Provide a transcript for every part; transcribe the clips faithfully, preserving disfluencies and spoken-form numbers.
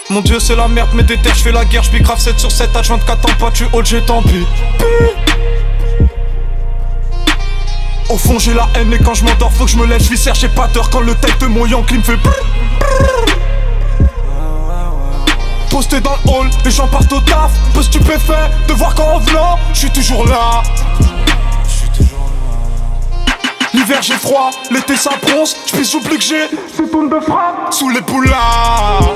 Mon dieu c'est la merde, mais déterre, j'fais la guerre, j'vis grave sept sur sept, H vingt-quatre ans, pas tu hold, j'ai tant pis. Au fond j'ai la haine et quand je m'endors faut que je me lève, j'vis serre, j'ai pas peur quand le tête de mon yankee me fait brrr, brrr. Posté dans le hall, les gens partent au taf, peu stupéfait de voir qu'en revenant, j'suis toujours là. L'hiver j'ai froid, l'été ça bronze, j'pisse j'oublie que j'ai ces tonnes de frappe sous les poulards.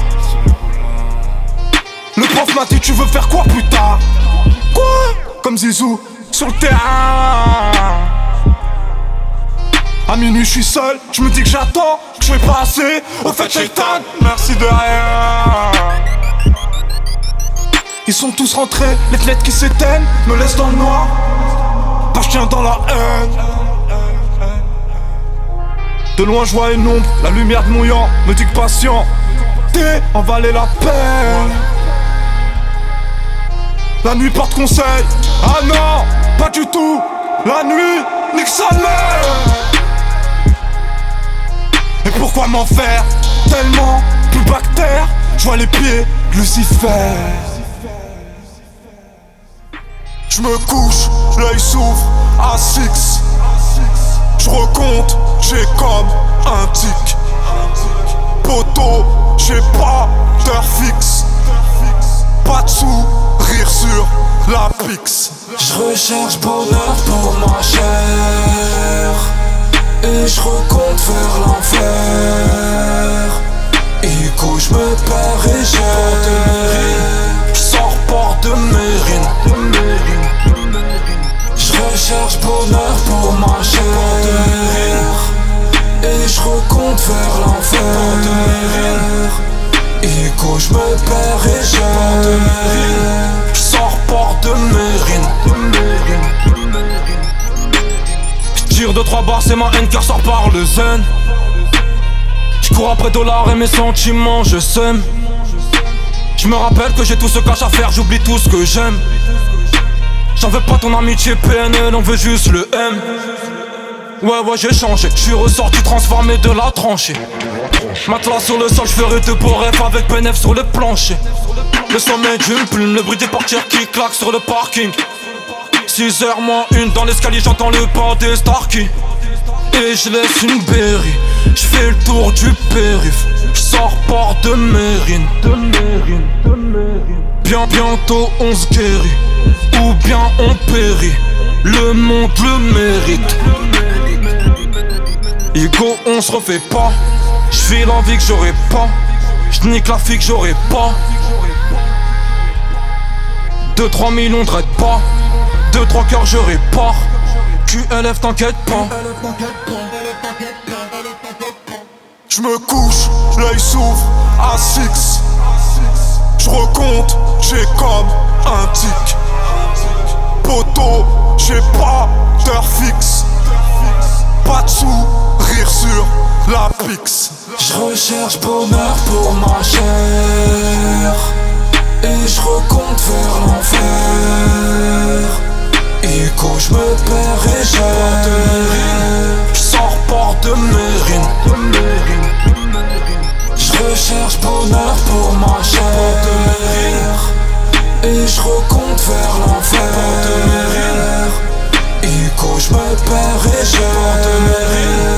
Le prof m'a dit tu veux faire quoi plus tard? Quoi? Comme Zizou sur le terrain. À minuit je suis seul, je me dis que j'attends, que je fais pas assez. Au fait Shaitan, merci de rien. Ils sont tous rentrés, les fenêtres qui s'éteignent me laissent dans le noir. Pas je tiens dans la haine. De loin je vois une ombre, la lumière de mouillant me dit que patient, t'es en valait la peine. La nuit porte conseil, ah non, pas du tout. La nuit, nique sa mère. Et pourquoi m'en faire tellement plus bactère? Je vois les pieds de Lucifer. Je me couche, l'œil s'ouvre à six. Je recompte, j'ai comme un tic. Poteau, j'ai pas d'heure fixe. Pas de sourire sur la pix. Je recherche bonheur pour ma chair et je recompte vers l'enfer. Ico, je me perds et j'ai. Je sors porte de Mérine. Je recherche bonheur pour ma chair et je recompte vers l'enfer. Ico, je me perds et j'ai. Je sors porte de Mérine. Je tire deux trois barres, c'est ma haine qui ressort par le zen. Je cours après dollars et mes sentiments, je sème. Je me rappelle que j'ai tout ce cash à faire, j'oublie tout ce que j'aime. J'en veux pas ton amitié P N L, on veut juste le M. Ouais ouais j'ai changé, j'suis ressorti transformé de la tranchée. Matelas sur le sol, j'ferai de beaux rêves avec P N F sur le plancher. Le sommet d'une plume, le bruit des portières qui claquent sur le parking. Six heures moins une, dans l'escalier j'entends le pas des Starkey. Et je laisse une berry, j'fais le tour du périph'. J'sors porte de Mérine. Bien bientôt on se guérit, ou bien on périt. Le monde le mérite. Ego on se refait pas. J'vis l'envie que j'aurais pas. J'nique la fille que j'aurais pas. Deux trois millions de pas. Deux trois cœurs je répare. Q L F t'inquiète pas. Je me couche, l'œil s'ouvre à six. Je recompte, j'ai comme un tic. Poteau, j'ai pas d'heure fixe. Pas de sourire sur la pix. Je recherche bonheur pour ma chair et je recompte vers l'enfer. Ico, je me perds et j'ai. Je sors porte de Mérine. Je recherche bonheur pour ma chair et je recompte vers l'enfer. Ico, je me perds et j'ai.